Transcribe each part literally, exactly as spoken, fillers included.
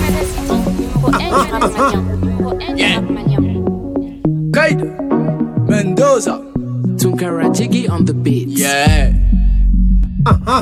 Yeah. Kaida Mendoza Tunkara Jiggy on the beat. Yeah. Uh-huh.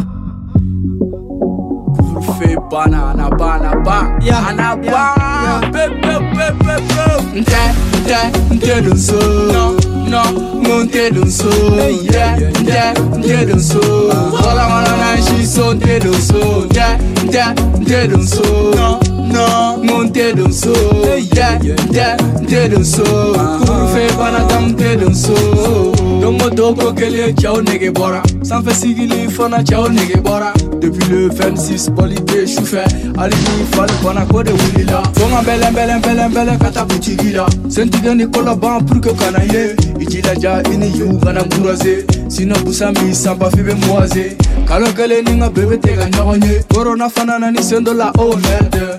Fe banana banana yeah. Anaba be be be be be Nte nte nte dunso no no nte dunso nte nte nte dunso Wala wala na shi so nte dunso nte nte nte dunso no no nte dunso nte nte nte dunso Fe banana nte dunso Dongo doko kele chao nege bora Sans fait sigili fona chao nege bora Depuis le vingt-six bolide chouffé Alini fale kona kode wulila Fonga bele bele bele bele kata kuchigila Sentiga ni kola ban pour que kana ye Ichila ja ini yu kana muraze Sino busami samba fibe moise Kalo kele ninga bebe tega nyonye Corona fanana ni sendo la honnête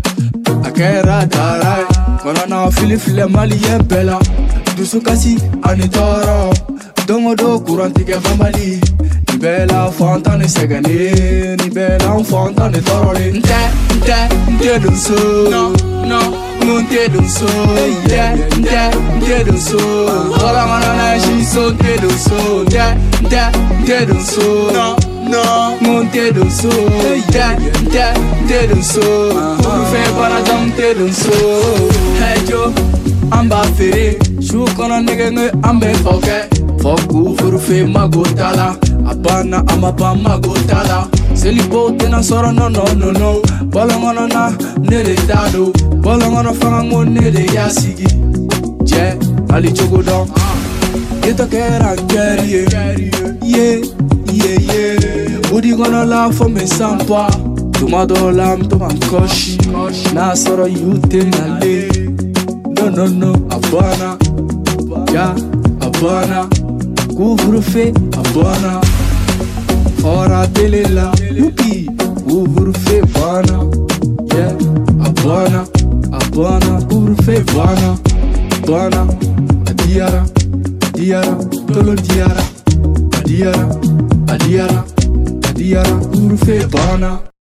Akera darai Kona na fili file mali ye bela Dusu kasi anitoro Dongo do kuranti ke famali Ni bela fontane segane Ni bela fontane torole Nte, nte, nte dunso No, no, nte dunso Nte, nte, nte dunso Ola mana na shiso nte dunso Nte, nte, nte dunso No, no, nte dunso Nte, nte, nte dunso Urufe banadam nte dunso Hey Joe, amba fere Shu kono nige nge ambe foke Foku furufe magotala Abana amapa magotala Selipo tena soro no no no no Bolongono na nere tado Bolongono fangango nere yasigi Je, ali chogodon Yeto kera kerie Ye, ye, ye Udi gono la fome sampa Tumado lam tuman koshi Na soro yute na le No no no Abana Ja, Abana Couvre-feu, Abana Hora dele la Yupi Couvre-feu, Abana Yeah, Abana Abana, couvre-feu, Abana Abana Adiara Adiara Tolo diara Adiara Adiara Adiara Couvre-feu, Abana